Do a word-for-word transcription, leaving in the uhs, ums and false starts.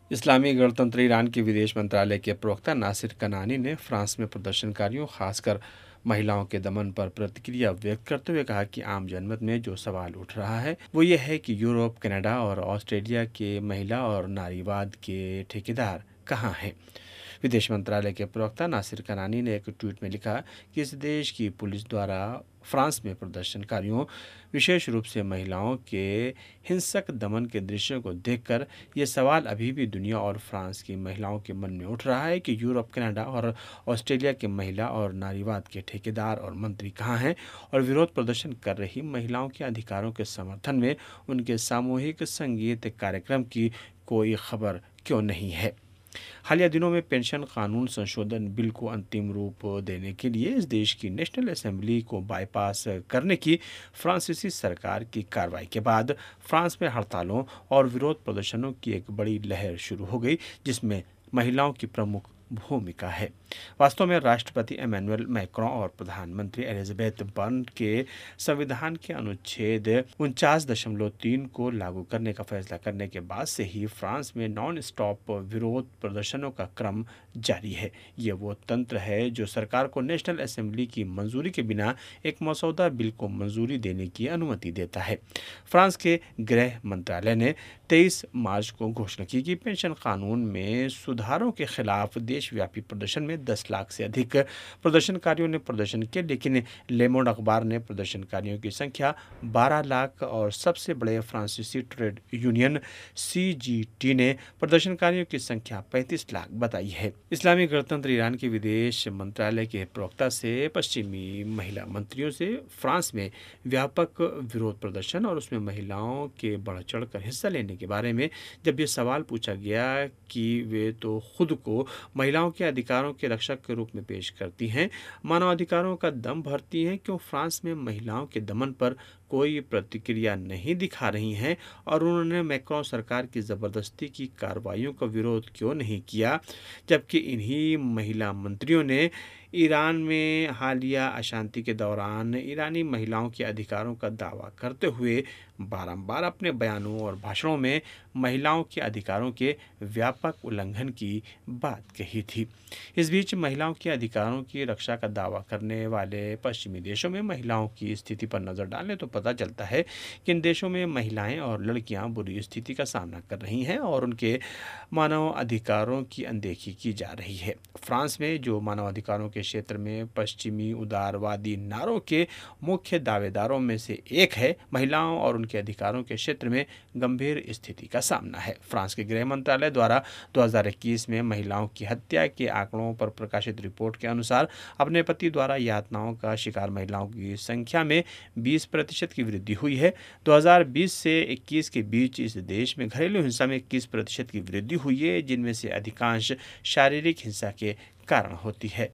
इस्लामी गणतंत्र ईरान के विदेश मंत्रालय के प्रवक्ता नासिर कनानी ने फ्रांस में प्रदर्शनकारियों, खासकर महिलाओं के दमन पर प्रतिक्रिया व्यक्त करते हुए कहा कि आम जनमत में जो सवाल उठ रहा है वो ये है कि यूरोप, कनाडा और ऑस्ट्रेलिया के महिला और नारीवाद के ठेकेदार कहाँ हैं। विदेश मंत्रालय के प्रवक्ता नासिर कनानी ने एक ट्वीट में लिखा कि इस देश की पुलिस द्वारा फ्रांस में प्रदर्शनकारियों, विशेष रूप से महिलाओं के हिंसक दमन के दृश्यों को देखकर ये सवाल अभी भी दुनिया और फ्रांस की महिलाओं के मन में उठ रहा है कि यूरोप, कनाडा और ऑस्ट्रेलिया के महिला और नारीवाद के ठेकेदार और मंत्री कहाँ हैं, और विरोध प्रदर्शन कर रही महिलाओं के अधिकारों के समर्थन में उनके सामूहिक संगीत कार्यक्रम की कोई खबर क्यों नहीं है। हालिया दिनों में पेंशन कानून संशोधन बिल को अंतिम रूप देने के लिए इस देश की नेशनल असेंबली को बाईपास करने की फ्रांसीसी सरकार की कार्रवाई के बाद फ्रांस में हड़तालों और विरोध प्रदर्शनों की एक बड़ी लहर शुरू हो गई, जिसमें महिलाओं की प्रमुख भूमिका है। वास्तव में राष्ट्रपति इमैनुअल मैक्रों और प्रधानमंत्री एलिजाबेथ बर्न के संविधान के अनुच्छेद उनचास दशमलव तीन को लागू करने का फैसला करने के बाद से ही फ्रांस में नॉन स्टॉप विरोध प्रदर्शनों का क्रम जारी है। ये वो तंत्र है जो सरकार को नेशनल असेंबली की मंजूरी के बिना एक मसौदा बिल को मंजूरी देने की अनुमति देता है। फ्रांस के गृह मंत्रालय ने तेईस मार्च को घोषणा की कि पेंशन कानून में सुधारों के खिलाफ देशव्यापी प्रदर्शन में दस लाख से अधिक प्रदर्शनकारियों ने प्रदर्शन किया, लेकिन ले मोंड अखबार ने प्रदर्शनकारियों की संख्या बारह लाख और सबसे बड़े फ्रांसीसी trade union C G T ने प्रदर्शनकारियों की संख्या पैंतीस लाख बताई है। इस्लामी गणतंत्र ईरान के विदेश मंत्रालय के प्रवक्ता से पश्चिमी महिला मंत्रियों से फ्रांस में व्यापक विरोध प्रदर्शन और उसमें महिलाओं के बढ़ चढ़ कर हिस्सा लेने के बारे में जब ये सवाल पूछा गया कि वे तो खुद को महिलाओं के अधिकारों के रक्षक के रूप में पेश करती हैं, मानवाधिकारों का दम भरती हैं, क्यों फ्रांस में महिलाओं के दमन पर कोई प्रतिक्रिया नहीं दिखा रही हैं, और उन्होंने मैक्रों सरकार की ज़बरदस्ती की कार्रवाइयों का विरोध क्यों नहीं किया, जबकि इन्हीं महिला मंत्रियों ने ईरान में हालिया अशांति के दौरान ईरानी महिलाओं के अधिकारों का दावा करते हुए बारंबार अपने बयानों और भाषणों में महिलाओं के अधिकारों के व्यापक उल्लंघन की बात कही थी। इस बीच महिलाओं के अधिकारों की रक्षा का दावा करने वाले पश्चिमी देशों में महिलाओं की स्थिति पर नज़र डालें तो पता चलता है कि इन देशों में महिलाएं और लड़कियां बुरी स्थिति का सामना कर रही हैं और उनके मानव अधिकारों की अनदेखी की जा रही है। फ्रांस में जो मानव अधिकारों के क्षेत्र में पश्चिमी उदारवादी नारों के मुख्य दावेदारों में से एक है, महिलाओं और उनके अधिकारों के क्षेत्र में गंभीर स्थिति का सामना है। फ्रांस के गृह मंत्रालय द्वारा दो हज़ार इक्कीस में महिलाओं की हत्या के आंकड़ों पर प्रकाशित रिपोर्ट के अनुसार अपने पति द्वारा यातनाओं का शिकार महिलाओं की संख्या में बीस प्रतिशत की वृद्धि हुई है। दो हज़ार बीस से इक्कीस के बीच इस देश में घरेलू हिंसा में इक्कीस प्रतिशत की वृद्धि हुई है, जिनमें से अधिकांश शारीरिक हिंसा के कारण होती है।